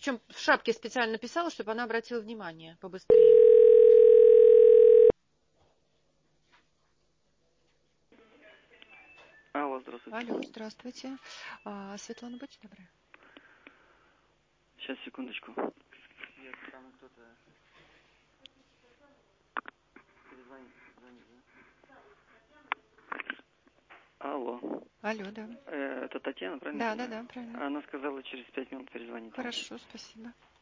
Причем в шапке специально писала, чтобы она обратила внимание побыстрее. Алло, здравствуйте. Алло, здравствуйте. Светлана, будьте добры. Сейчас, секундочку. Нет, там кто-то... Перезвонит, да? Алло. Алло, да. Это Татьяна, правильно? Да, правильно. Она сказала, через 5 минут перезвонить. Хорошо, спасибо.